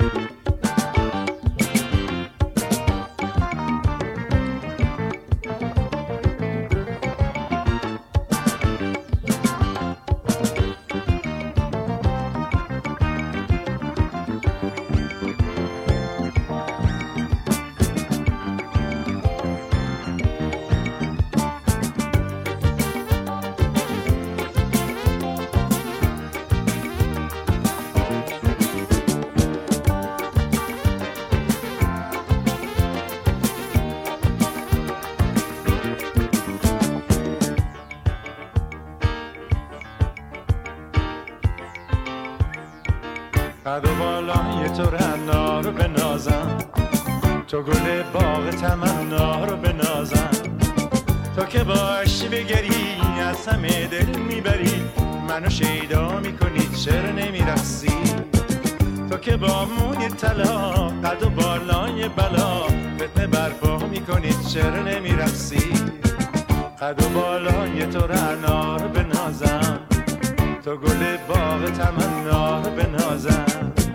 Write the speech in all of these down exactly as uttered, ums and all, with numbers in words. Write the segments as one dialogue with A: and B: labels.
A: قد و بالای تو رعنا رو بنازم، تو گل باغ تمنا رو بنازم، تو که باشی بگری از همه دل میبری، منو شیدا میکنی چرا نمیرقصی، تو که با موی طلا قد و بالای بلا فتنه برپا میکنی چرا نمیرقصی، قد و بالای تو رعنا رو بنازم، تو گل باغ تمنا رو بنازم.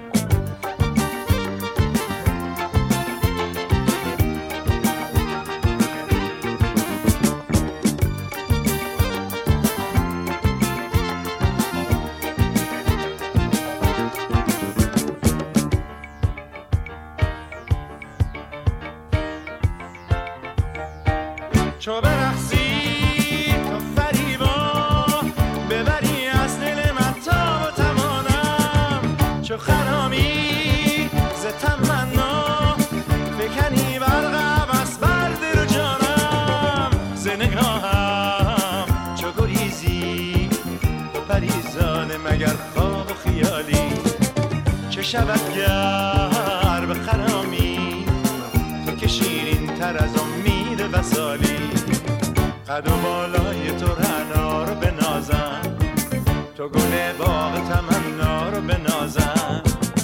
A: چو برقصی تو فریبا ببری از دل من تا و تمانم، چو خرامی ز تمنا فکنی برقم از بر دل و جانم، ز نگاهم چو گریزی تو پریزانه مگر خواب و خیالی، چه شود گر به خرامی تو که شیرین تر از امید وصالی، قد و بالای تو رعنا رو بنازم، تو گل باغ تمنا رو بنازم.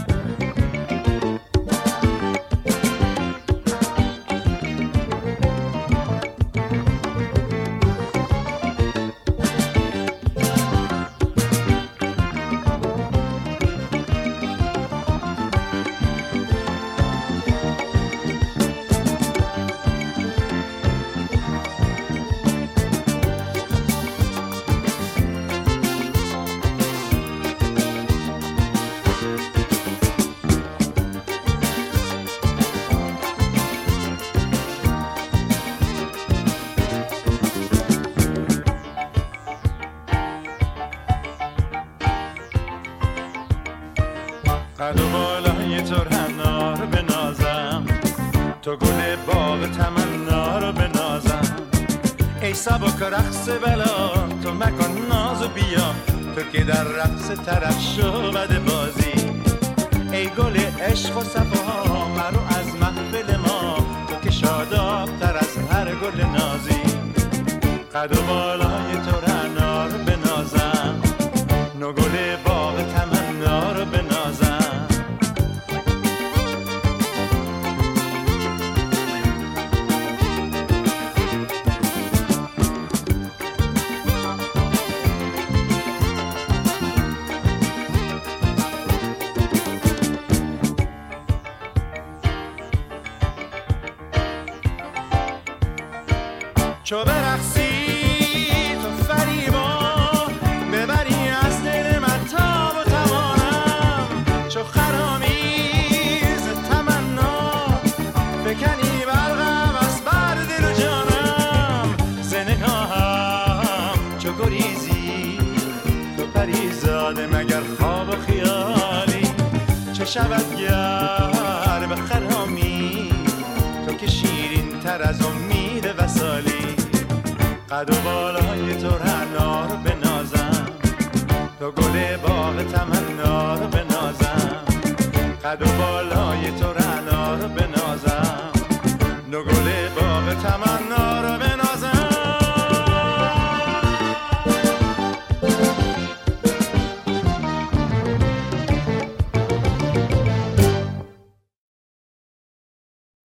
A: قد و بالای تو رعنا رو بنازم، تو گل باغ تمنا رو بنازم، ای سبک رقص بلا تو مکن ناز و بیا، تو که در رقص طرف شو بده بازی، ای گل عشق و صفا مرو از محفل ما، تو که شاداب تر از هر گل نازی، قد و بالای تو رعنا رو بنازم، نو گل باغ تمنا رو بنازم. چو برقصی تو فریبا ببری از دل من تا و توانم، چو خرامی ز تمنا فکنی برقم از بر دل و جانم، ز نگاهم چو گریزی تو پریزاده مگر خواب و خیالی، چه شود گر به خرامی تو که شیرین تر از امید وصالی، قد و بالای تو رعنا رو بنازم، تو گل باغ تمنا رو بنازم، قد و بالای تو رعنا رو بنازم، نو گل باغ تمنا